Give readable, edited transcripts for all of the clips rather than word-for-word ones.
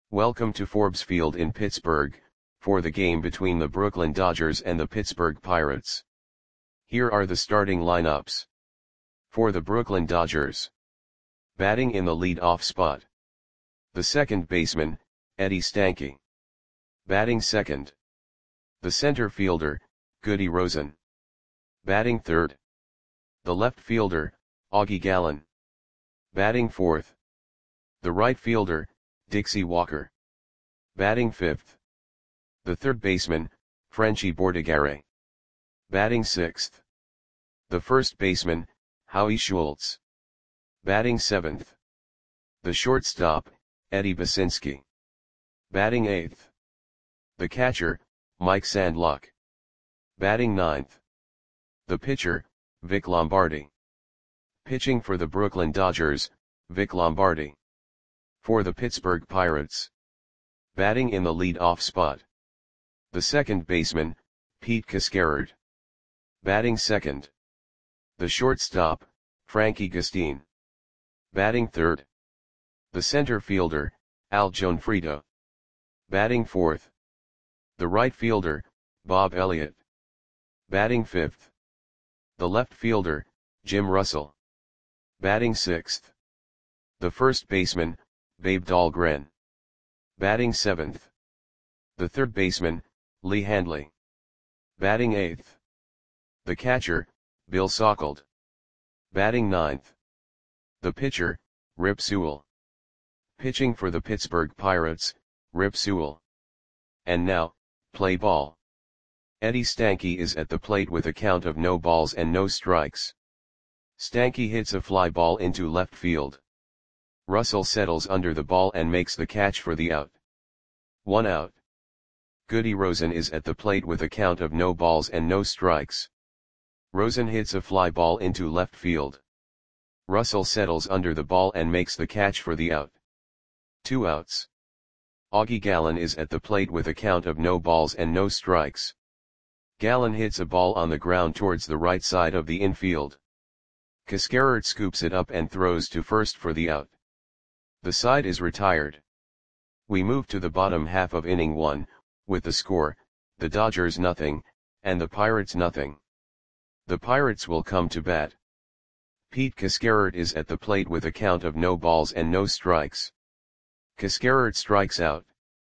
Welcome to Forbes Field in Pittsburgh, for the game between the Brooklyn Dodgers and the Pittsburgh Pirates. Here are the starting lineups. For the Brooklyn Dodgers. Batting in the lead-off spot. The second baseman, Eddie Stanky. Batting second. The center fielder, Goody Rosen. Batting third. The left fielder, Augie Gallen. Batting fourth. The right fielder, Dixie Walker. Batting fifth. The third baseman, Frenchy Bordigare. Batting sixth. The first baseman, Howie Schultz. Batting seventh. The shortstop, Eddie Basinski. Batting eighth. The catcher, Mike Sandluck. Batting ninth. The pitcher, Vic Lombardi. Pitching for the Brooklyn Dodgers, Vic Lombardi. For the Pittsburgh Pirates. Batting in the lead-off spot. The second baseman, Pete Cascarard. Batting second. The shortstop, Frankie Gustine. Batting third. The center fielder, Al Gionfriddo. Batting fourth. The right fielder, Bob Elliott. Batting fifth. The left fielder, Jim Russell. Batting sixth. The first baseman, Babe Dahlgren. Batting seventh. The third baseman, Lee Handley. Batting eighth. The catcher, Bill Sauckled. Batting ninth. The pitcher, Rip Sewell. Pitching for the Pittsburgh Pirates, Rip Sewell. And now, play ball. Eddie Stanky is at the plate with a count of no balls and no strikes. Stanky hits a fly ball into left field. Russell settles under the ball and makes the catch for the out. 1 out. Goody Rosen is at the plate with a count of no balls and no strikes. Rosen hits a fly ball into left field. Russell settles under the ball and makes the catch for the out. 2 outs. Augie Gallen is at the plate with a count of no balls and no strikes. Gallen hits a ball on the ground towards the right side of the infield. Cascarard scoops it up and throws to first for the out. The side is retired. We move to the bottom half of inning 1, with the score, the Dodgers nothing, and the Pirates nothing. The Pirates will come to bat. Pete Cascarard is at the plate with a count of no balls and no strikes. Cascarard strikes out.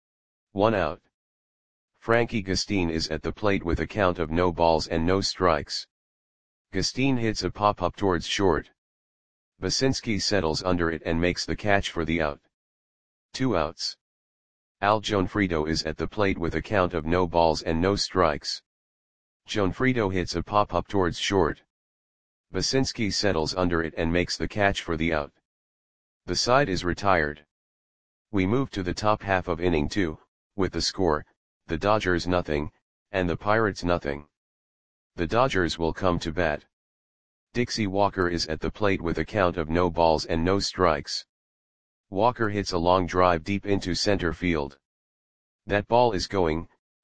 1 out. Frankie Gustine is at the plate with a count of no balls and no strikes. Gustine hits a pop-up towards short. Basinski settles under it and makes the catch for the out. 2 outs. Al Gionfriddo is at the plate with a count of no balls and no strikes. Gionfriddo hits a pop-up towards short. Basinski settles under it and makes the catch for the out. The side is retired. We move to the top half of inning 2, with the score, the Dodgers nothing, and the Pirates nothing. The Dodgers will come to bat. Dixie Walker is at the plate with a count of no balls and no strikes. Walker hits a long drive deep into center field. That ball is gone.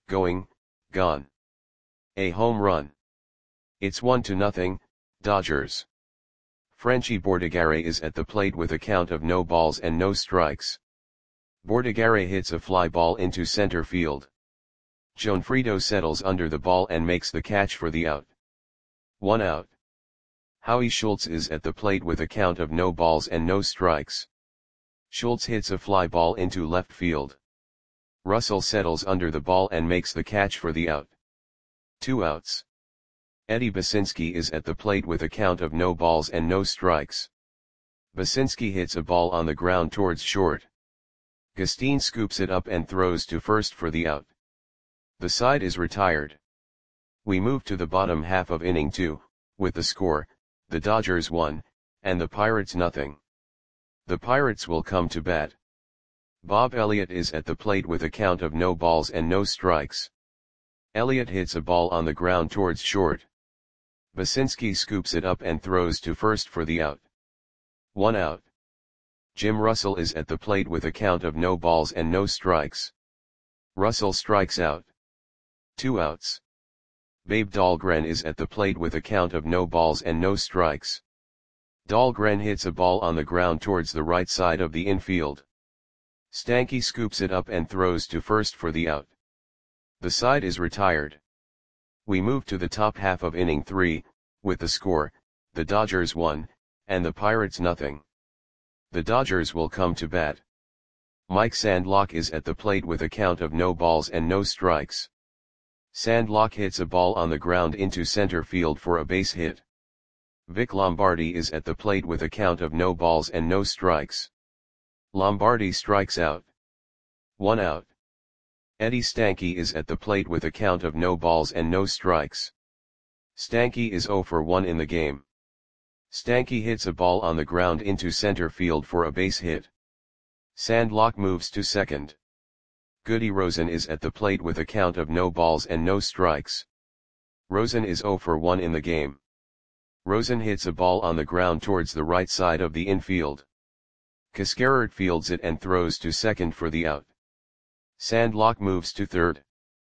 A home run. It's 1-0, Dodgers. Frenchy Bordigare is at the plate with a count of no balls and no strikes. Bordigare hits a fly ball into center field. Gionfriddo settles under the ball and makes the catch for the out. 1 out. Howie Schultz is at the plate with a count of no balls and no strikes. Schultz hits a fly ball into left field. Russell settles under the ball and makes the catch for the out. 2 outs. Eddie Basinski is at the plate with a count of no balls and no strikes. Basinski hits a ball on the ground towards short. Gustine scoops it up and throws to first for the out. The side is retired. We move to the bottom half of inning 2, with the score, the Dodgers 1, and the Pirates nothing. The Pirates will come to bat. Bob Elliott is at the plate with a count of no balls and no strikes. Elliott hits a ball on the ground towards short. Basinski scoops it up and throws to first for the out. 1 out. Jim Russell is at the plate with a count of no balls and no strikes. Russell strikes out. 2 outs. Babe Dahlgren is at the plate with a count of no balls and no strikes. Dahlgren hits a ball on the ground towards the right side of the infield. Stanky scoops it up and throws to first for the out. The side is retired. We move to the top half of inning 3, with the score, the Dodgers 1, and the Pirates nothing. The Dodgers will come to bat. Mike Sandlock is at the plate with a count of no balls and no strikes. Sandlock hits a ball on the ground into center field for a base hit. Vic Lombardi is at the plate with a count of no balls and no strikes. Lombardi strikes out. 1 out. Eddie Stanky is at the plate with a count of no balls and no strikes. Stanky is 0 for 1 in the game. Stanky hits a ball on the ground into center field for a base hit. Sandlock moves to second. Goody Rosen is at the plate with a count of no balls and no strikes. Rosen is 0 for 1 in the game. Rosen hits a ball on the ground towards the right side of the infield. Cascarert fields it and throws to second for the out. Sandlock moves to third.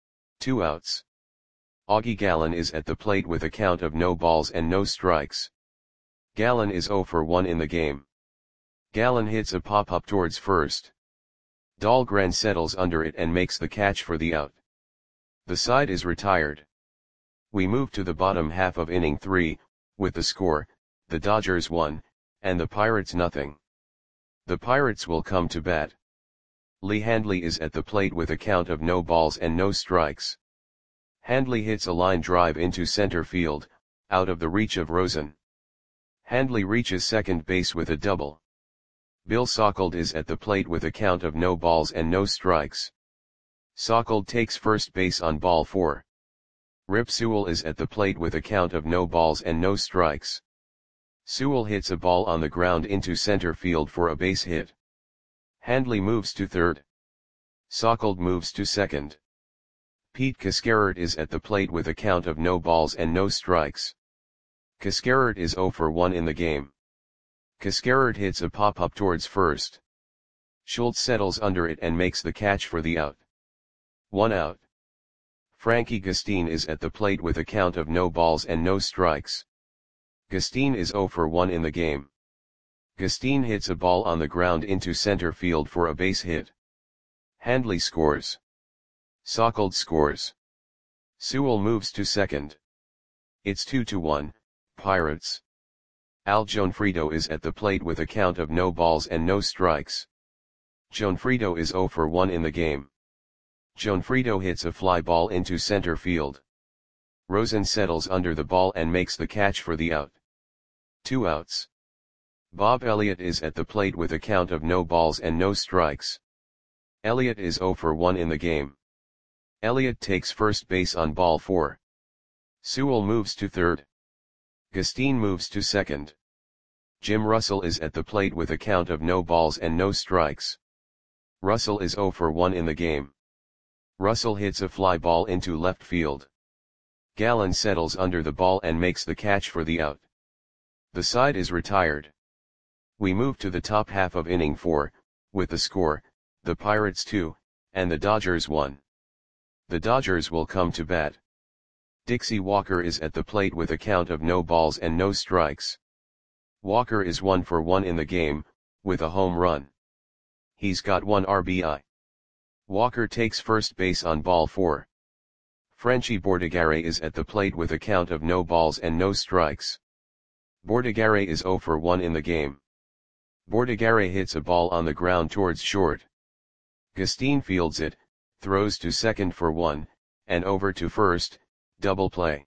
2 outs. Augie Gallen is at the plate with a count of no balls and no strikes. Gallen is 0 for 1 in the game. Gallen hits a pop-up towards first. Dahlgren settles under it and makes the catch for the out. The side is retired. We move to the bottom half of inning 3, with the score, the Dodgers 1, and the Pirates nothing. The Pirates will come to bat. Lee Handley is at the plate with a count of no balls and no strikes. Handley hits a line drive into center field, out of the reach of Rosen. Handley reaches second base with a double. Bill Sauckled is at the plate with a count of no balls and no strikes. Sauckled takes first base on ball 4. Rip Sewell is at the plate with a count of no balls and no strikes. Sewell hits a ball on the ground into center field for a base hit. Handley moves to third. Sauckled moves to second. Pete Cascarert is at the plate with a count of no balls and no strikes. Cascarert is 0 for 1 in the game. Cascarert hits a pop-up towards first. Schultz settles under it and makes the catch for the out. 1 out. Frankie Gustine is at the plate with a count of no balls and no strikes. Gustine is 0 for 1 in the game. Gustine hits a ball on the ground into center field for a base hit. Handley scores. Sauckled scores. Sewell moves to second. It's 2-1, Pirates. Al Gionfriddo is at the plate with a count of no balls and no strikes. Gionfriddo is 0 for 1 in the game. Gionfriddo hits a fly ball into center field. Rosen settles under the ball and makes the catch for the out. 2 outs. Bob Elliott is at the plate with a count of no balls and no strikes. Elliott is 0 for 1 in the game. Elliott takes first base on ball 4. Sewell moves to third. Gustine moves to second. Jim Russell is at the plate with a count of no balls and no strikes. Russell is 0 for 1 in the game. Russell hits a fly ball into left field. Gallen settles under the ball and makes the catch for the out. The side is retired. We move to the top half of inning 4, with the score, the Pirates 2, and the Dodgers 1. The Dodgers will come to bat. Dixie Walker is at the plate with a count of no balls and no strikes. Walker is 1 for 1 in the game, with a home run. He's got 1 RBI. Walker takes first base on ball 4. Frenchy Bordigare is at the plate with a count of no balls and no strikes. Bordigare is 0 for 1 in the game. Bordigare hits a ball on the ground towards short. Gustine fields it, throws to second for 1, and over to first, double play.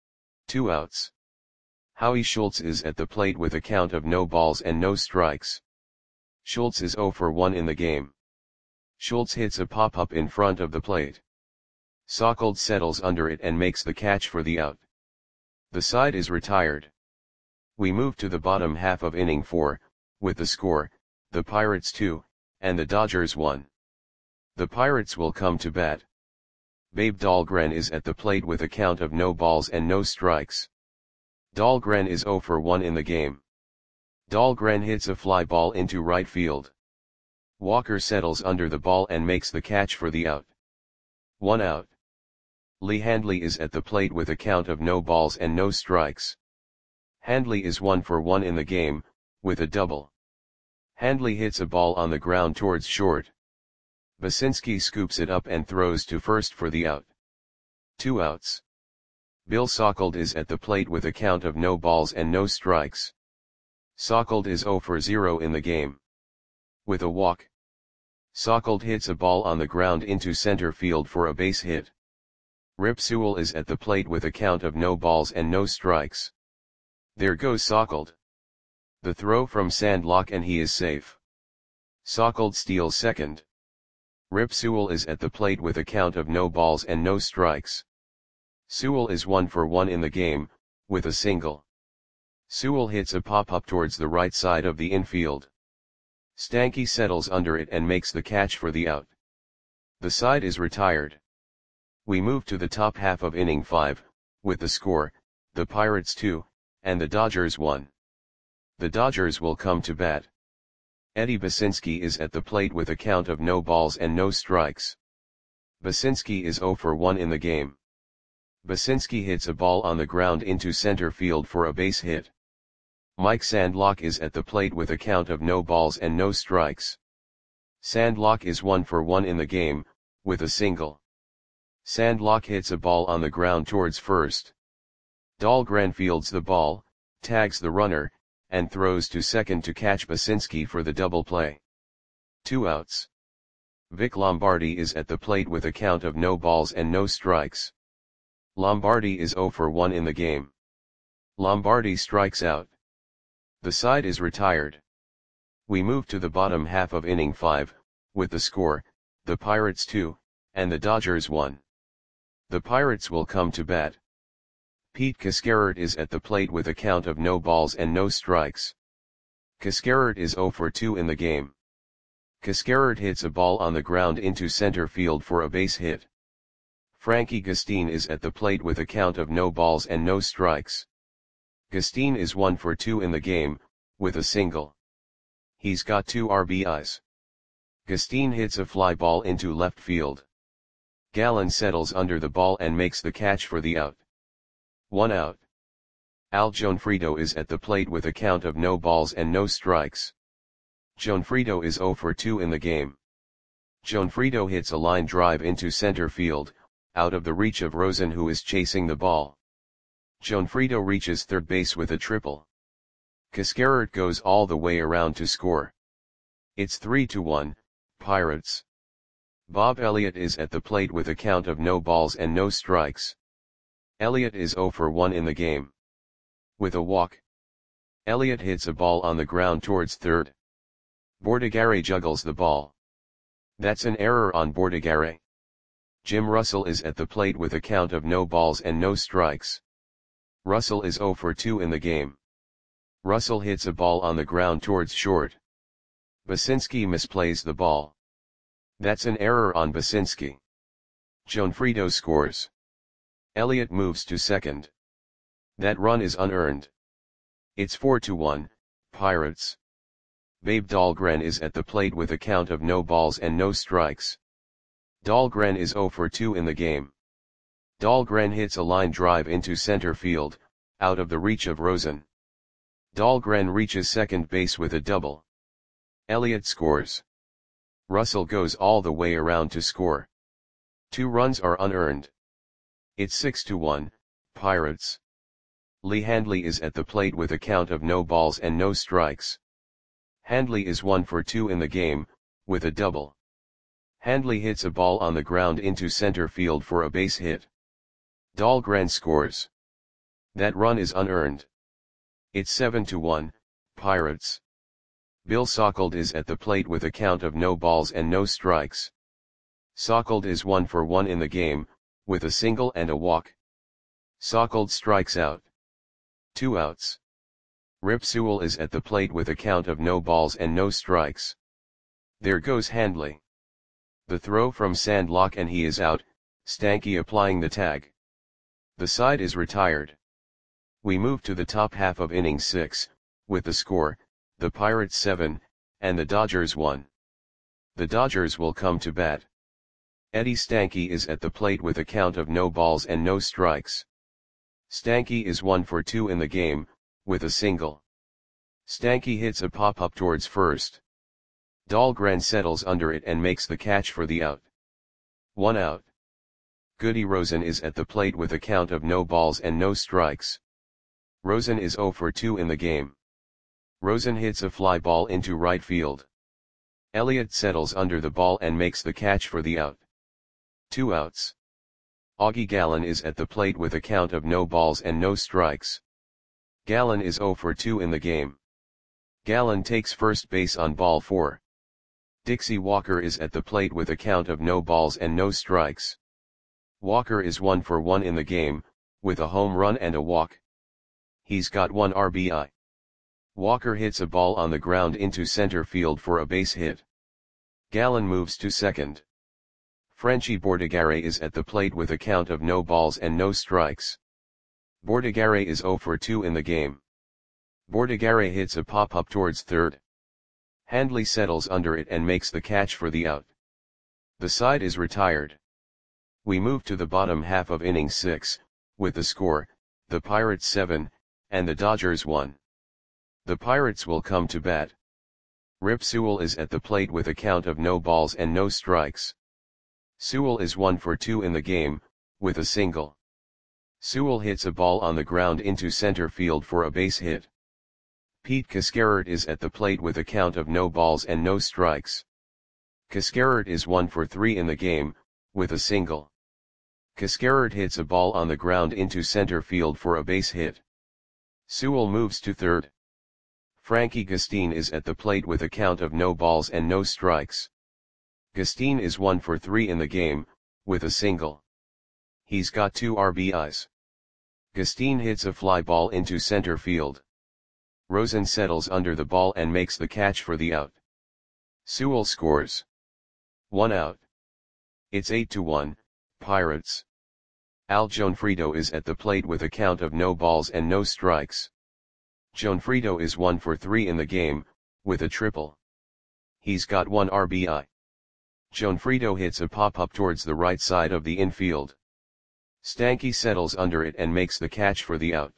2 outs. Howie Schultz is at the plate with a count of no balls and no strikes. Schultz is 0 for 1 in the game. Schultz hits a pop-up in front of the plate. Sauckled settles under it and makes the catch for the out. The side is retired. We move to the bottom half of inning 4, with the score, the Pirates 2, and the Dodgers 1. The Pirates will come to bat. Babe Dahlgren is at the plate with a count of no balls and no strikes. Dahlgren is 0 for 1 in the game. Dahlgren hits a fly ball into right field. Walker settles under the ball and makes the catch for the out. 1 out. Lee Handley is at the plate with a count of no balls and no strikes. Handley is 1 for 1 in the game, with a double. Handley hits a ball on the ground towards short. Basinski scoops it up and throws to first for the out. 2 outs. Bill Sokold is at the plate with a count of no balls and no strikes. Sokold is 0 for 0 in the game. With a walk. Sokold hits a ball on the ground into center field for a base hit. Rip Sewell is at the plate with a count of no balls and no strikes. There goes Sokold. The throw from Sandlock and he is safe. Sokold steals second. Rip Sewell is at the plate with a count of no balls and no strikes. Sewell is 1 for 1 in the game, with a single. Sewell hits a pop-up towards the right side of the infield. Stanky settles under it and makes the catch for the out. The side is retired. We move to the top half of inning 5, with the score, the Pirates 2, and the Dodgers 1. The Dodgers will come to bat. Eddie Basinski is at the plate with a count of no balls and no strikes. Basinski is 0 for 1 in the game. Basinski hits a ball on the ground into center field for a base hit. Mike Sandlock is at the plate with a count of no balls and no strikes. Sandlock is 1 for 1 in the game, with a single. Sandlock hits a ball on the ground towards first. Dahlgren fields the ball, tags the runner, and throws to second to catch Basinski for the double play. 2 outs. Vic Lombardi is at the plate with a count of no balls and no strikes. Lombardi is 0 for 1 in the game. Lombardi strikes out. The side is retired. We move to the bottom half of inning 5, with the score, the Pirates 2, and the Dodgers 1. The Pirates will come to bat. Pete Cascarert is at the plate with a count of no balls and no strikes. Cascarert is 0 for 2 in the game. Cascarert hits a ball on the ground into center field for a base hit. Frankie Gustin is at the plate with a count of no balls and no strikes. Gustin is 1 for 2 in the game, with a single. He's got 2 RBIs. Gustin hits a fly ball into left field. Gallen settles under the ball and makes the catch for the out. 1 out. Al Gionfriddo is at the plate with a count of no balls and no strikes. Gionfriddo is 0 for 2 in the game. Gionfriddo hits a line drive into center field, out of the reach of Rosen who is chasing the ball. Gionfriddo reaches third base with a triple. Cascarert goes all the way around to score. It's 3-1, Pirates. Bob Elliott is at the plate with a count of no balls and no strikes. Elliott is 0 for 1 in the game. With a walk. Elliott hits a ball on the ground towards third. Bordegare juggles the ball. That's an error on Bordegare. Jim Russell is at the plate with a count of no balls and no strikes. Russell is 0 for 2 in the game. Russell hits a ball on the ground towards short. Basinski misplays the ball. That's an error on Basinski. Gionfriddo scores. Elliott moves to second. That run is unearned. It's 4-1, Pirates. Babe Dahlgren is at the plate with a count of no balls and no strikes. Dahlgren is 0 for 2 in the game. Dahlgren hits a line drive into center field, out of the reach of Rosen. Dahlgren reaches second base with a double. Elliott scores. Russell goes all the way around to score. 2 runs are unearned. It's 6-1, Pirates. Lee Handley is at the plate with a count of no balls and no strikes. Handley is 1 for 2 in the game, with a double. Handley hits a ball on the ground into center field for a base hit. Dahlgren scores. That run is unearned. It's 7-1, Pirates. Bill Sokold is at the plate with a count of no balls and no strikes. Sokold is 1 for 1 in the game, with a single and a walk. Sokold strikes out. 2 outs. Rip Sewell is at the plate with a count of no balls and no strikes. There goes Handley. The throw from Sandlock and he is out, Stanky applying the tag. The side is retired. We move to the top half of inning 6, with the score, the Pirates 7, and the Dodgers 1. The Dodgers will come to bat. Eddie Stanky is at the plate with a count of no balls and no strikes. Stanky is 1 for 2 in the game, with a single. Stanky hits a pop-up towards first. Dahlgren settles under it and makes the catch for the out. 1 out. Goody Rosen is at the plate with a count of no balls and no strikes. Rosen is 0 for 2 in the game. Rosen hits a fly ball into right field. Elliott settles under the ball and makes the catch for the out. 2 outs. Augie Gallen is at the plate with a count of no balls and no strikes. Gallen is 0 for 2 in the game. Gallen takes first base on ball 4. Dixie Walker is at the plate with a count of no balls and no strikes. Walker is 1 for 1 in the game, with a home run and a walk. He's got 1 RBI. Walker hits a ball on the ground into center field for a base hit. Gallen moves to second. Frenchy Bordigare is at the plate with a count of no balls and no strikes. Bordigare is 0 for 2 in the game. Bordigare hits a pop-up towards third. Handley settles under it and makes the catch for the out. The side is retired. We move to the bottom half of inning 6, with the score, the Pirates 7, and the Dodgers 1. The Pirates will come to bat. Rip Sewell is at the plate with a count of no balls and no strikes. Sewell is 1 for 2 in the game, with a single. Sewell hits a ball on the ground into center field for a base hit. Pete Cascarert is at the plate with a count of no balls and no strikes. Cascarert is 1 for 3 in the game, with a single. Cascarert hits a ball on the ground into center field for a base hit. Sewell moves to third. Frankie Gustine is at the plate with a count of no balls and no strikes. Gustine is 1 for 3 in the game, with a single. He's got 2 RBIs. Gustine hits a fly ball into center field. Rosen settles under the ball and makes the catch for the out. Sewell scores. 1 out. It's 8-1, Pirates. Al Gionfriddo is at the plate with a count of no balls and no strikes. Gionfriddo is 1 for 3 in the game, with a triple. He's got 1 RBI. Gionfriddo hits a pop-up towards the right side of the infield. Stanky settles under it and makes the catch for the out.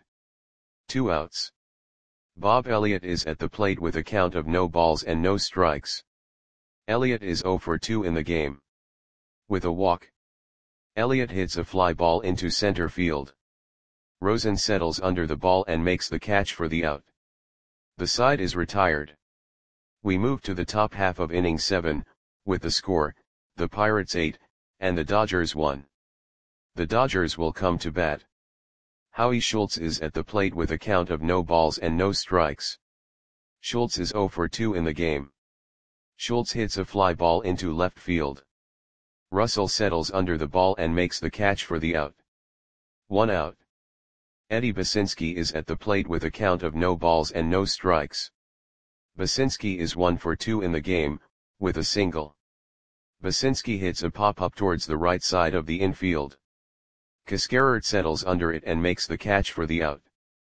2 outs. Bob Elliott is at the plate with a count of no balls and no strikes. Elliott is 0 for 2 in the game. With a walk. Elliott hits a fly ball into center field. Rosen settles under the ball and makes the catch for the out. The side is retired. We move to the top half of inning 7, with the score, the Pirates 8, and the Dodgers 1. The Dodgers will come to bat. Howie Schultz is at the plate with a count of no balls and no strikes. Schultz is 0 for 2 in the game. Schultz hits a fly ball into left field. Russell settles under the ball and makes the catch for the out. 1 out. Eddie Basinski is at the plate with a count of no balls and no strikes. Basinski is 1 for 2 in the game, with a single. Basinski hits a pop-up towards the right side of the infield. Cascarert settles under it and makes the catch for the out.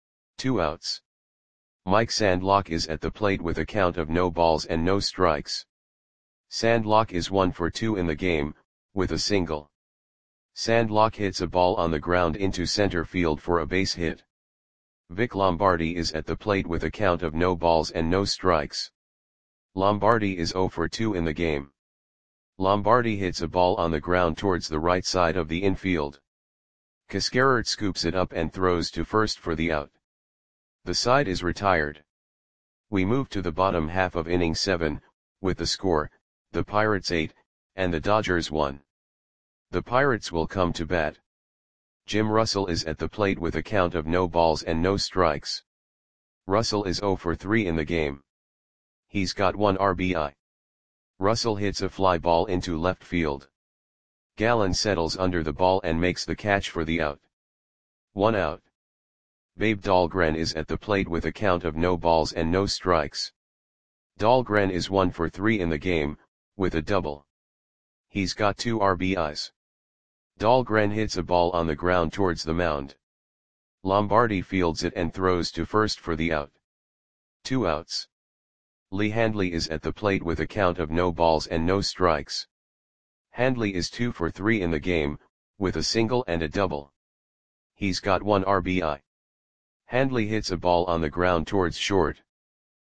2 outs. Mike Sandlock is at the plate with a count of no balls and no strikes. Sandlock is 1 for 2 in the game, with a single. Sandlock hits a ball on the ground into center field for a base hit. Vic Lombardi is at the plate with a count of no balls and no strikes. Lombardi is 0 for 2 in the game. Lombardi hits a ball on the ground towards the right side of the infield. Cascarert scoops it up and throws to first for the out. The side is retired. We move to the bottom half of inning 7, with the score, the Pirates 8, and the Dodgers 1. The Pirates will come to bat. Jim Russell is at the plate with a count of no balls and no strikes. Russell is 0 for 3 in the game. He's got 1 RBI. Russell hits a fly ball into left field. Gallen settles under the ball and makes the catch for the out. 1 out. Babe Dahlgren is at the plate with a count of no balls and no strikes. Dahlgren is 1 for 3 in the game, with a double. He's got 2 RBIs. Dahlgren hits a ball on the ground towards the mound. Lombardi fields it and throws to first for the out. 2 outs. Lee Handley is at the plate with a count of no balls and no strikes. Handley is 2 for 3 in the game, with a single and a double. He's got 1 RBI. Handley hits a ball on the ground towards short.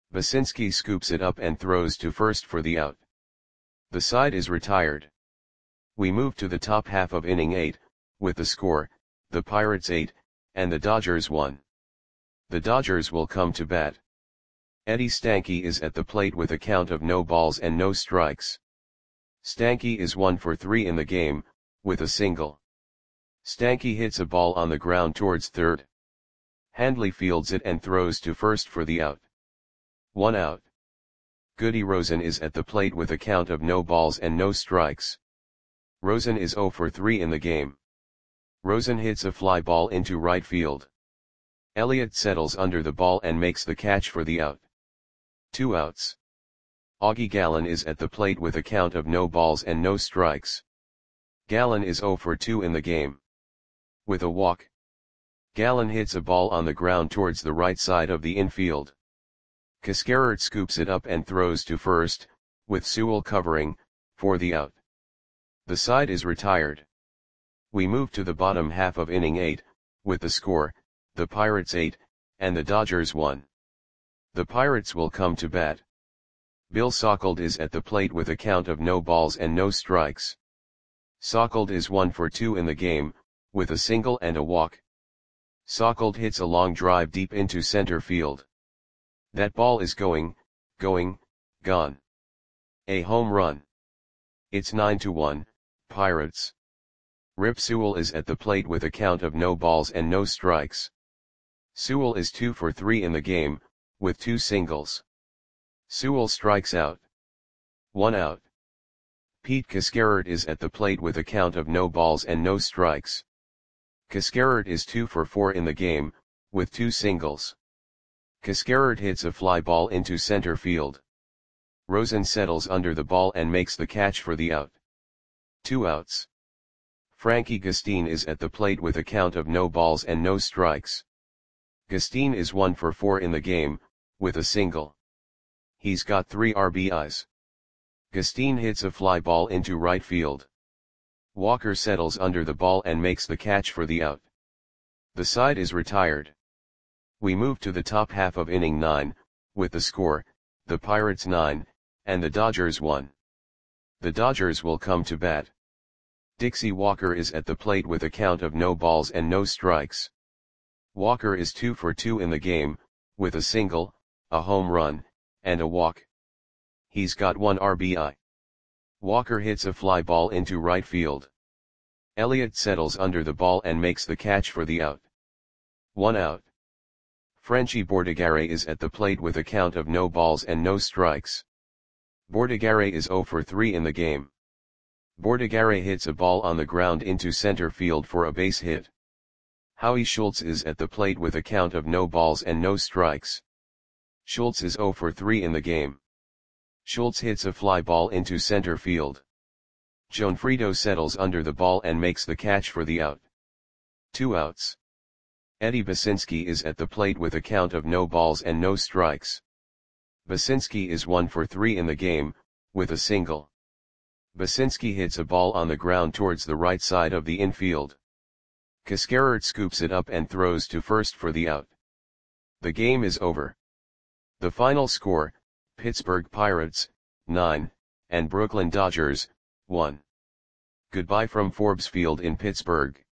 Basinski scoops it up and throws to first for the out. The side is retired. We move to the top half of inning 8, with the score, the Pirates 8, and the Dodgers 1. The Dodgers will come to bat. Eddie Stanky is at the plate with a count of no balls and no strikes. Stanky is 1 for 3 in the game, with a single. Stanky hits a ball on the ground towards third. Handley fields it and throws to first for the out. 1 out. Goody Rosen is at the plate with a count of no balls and no strikes. Rosen is 0 for 3 in the game. Rosen hits a fly ball into right field. Elliott settles under the ball and makes the catch for the out. 2 outs. Augie Gallen is at the plate with a count of no balls and no strikes. Gallen is 0 for 2 in the game. With a walk. Gallen hits a ball on the ground towards the right side of the infield. Cascarert scoops it up and throws to first, with Sewell covering, for the out. The side is retired. We move to the bottom half of inning 8, with the score, the Pirates 8, and the Dodgers 1. The Pirates will come to bat. Bill Sauckelde is at the plate with a count of no balls and no strikes. Sauckelde is 1 for 2 in the game, with a single and a walk. Sauckelde hits a long drive deep into center field. That ball is gone. A home run. It's 9-1, Pirates. Rip Sewell is at the plate with a count of no balls and no strikes. Sewell is 2 for 3 in the game, with 2 singles. Sewell strikes out. 1 out. Pete Cascarert is at the plate with a count of no balls and no strikes. Cascarert is 2 for 4 in the game, with 2 singles. Cascarert hits a fly ball into center field. Rosen settles under the ball and makes the catch for the out. 2 outs. Frankie Gustine is at the plate with a count of no balls and no strikes. Gustine is 1 for 4 in the game, with a single. He's got 3 RBIs. Gustine hits a fly ball into right field. Walker settles under the ball and makes the catch for the out. The side is retired. We move to the top half of inning 9, with the score, the Pirates 9, and the Dodgers 1. The Dodgers will come to bat. Dixie Walker is at the plate with a count of no balls and no strikes. Walker is 2 for 2 in the game, with a single, a home run, and a walk. He's got 1 RBI. Walker hits a fly ball into right field. Elliott settles under the ball and makes the catch for the out. 1 out. Frenchy Bordigare is at the plate with a count of no balls and no strikes. Bordigare is 0 for 3 in the game. Bordigare hits a ball on the ground into center field for a base hit. Howie Schultz is at the plate with a count of no balls and no strikes. Schultz is 0 for 3 in the game. Schultz hits a fly ball into center field. Gianfredo settles under the ball and makes the catch for the out. 2 outs. Eddie Basinski is at the plate with a count of no balls and no strikes. Basinski is 1 for 3 in the game, with a single. Basinski hits a ball on the ground towards the right side of the infield. Cascarert scoops it up and throws to first for the out. The game is over. The final score, Pittsburgh Pirates, 9, and Brooklyn Dodgers, 1. Goodbye from Forbes Field in Pittsburgh.